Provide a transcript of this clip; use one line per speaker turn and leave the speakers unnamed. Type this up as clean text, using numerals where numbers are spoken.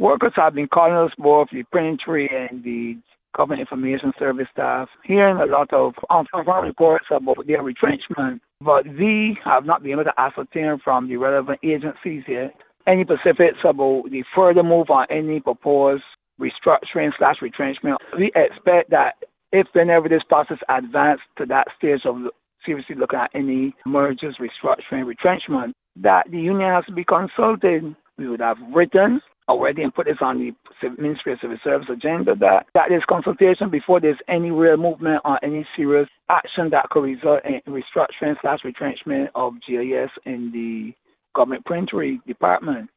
Workers have been calling us, both the Printry and the Government Information Service staff, hearing a lot of unconfirmed reports about their retrenchment, but we have not been able to ascertain from the relevant agencies yet any specifics about the further move on any proposed restructuring/retrenchment. We expect that if whenever this process advances to that stage of seriously looking at any mergers, restructuring, retrenchment, that the union has to be consulted. We would have written already and put this on the Ministry of Civil Service agenda that there's consultation before there's any real movement on any serious action that could result in restructuring/retrenchment of GIS in the government printery department.